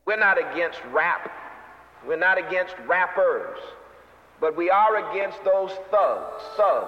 We're not against rap. We're not against rappers. But we are against those thugs.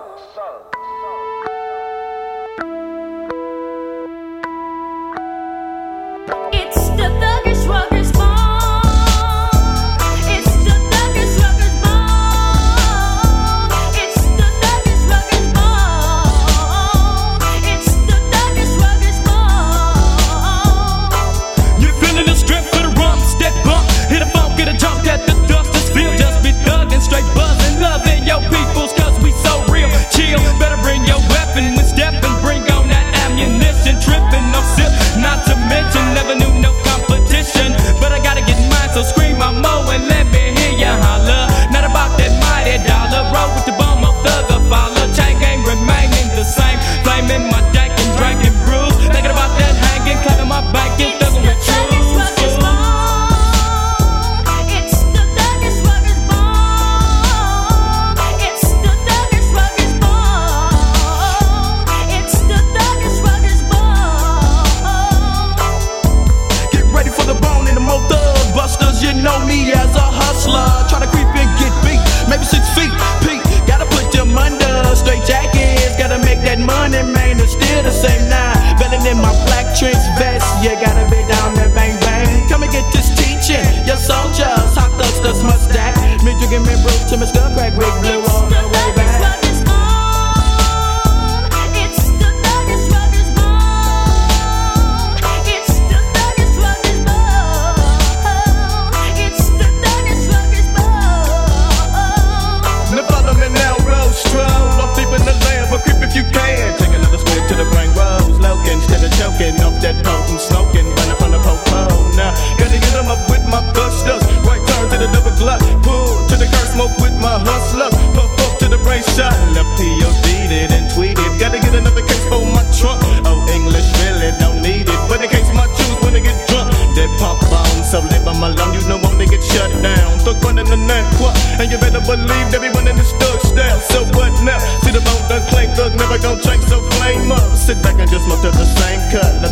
It's the thuggish ruggers bone. It's the thuggish ruggers bone. It's the thuggish ruggers bone. It's the thuggish ruggers bone. You're feeling the strip for the rumps that bump. Hit a funk, get a jump at the dust. This feel just be thuggin', straight buzzin', loving your peoples 'cause we so real. Chill, better bring your weapon when steppin', bring on that ammunition. Trippin', no sip, not to mention never knew no competition. But I gotta get mine, so scream my mo and let me hear ya holler. Not about that mighty dollar, roll with the bum of thugger follow. Chain gang remaining the same, flaming my dank and drinking brews. Thinking about that hanging, clapping my back and thuggin' with truth. You know me as a hustler, try to creep and get beat, maybe 6 feet, Pete, gotta put them under, straight jackets, gotta make that money, man, it's still the same now, belling in my black trench vest, you gotta be down there, bang, bang, come and get this teaching, your soldiers, hot thugs must stack, me drinking me brew to my skull crack, wig blue all the way back. You can take another swig to the brain rolls, Logan, instead of choking off that potent smoking, running from the popo. Now, gotta get them up with my gustos, right turn to the double glut, pull to the curse, smoke with my hustlers, puff up to the brain shot, left POD'd it and tweeted, gotta get another case for my trunk, oh, English really don't need it, but in case my choose when they get drunk, that pump bone, so live on my lung, you know when they get shut down, thug running the neck, and you better believe everyone in this thug style, so what now, see the bone done claim thug, never gon' change, so flame up. Sit back and just look to the same cut.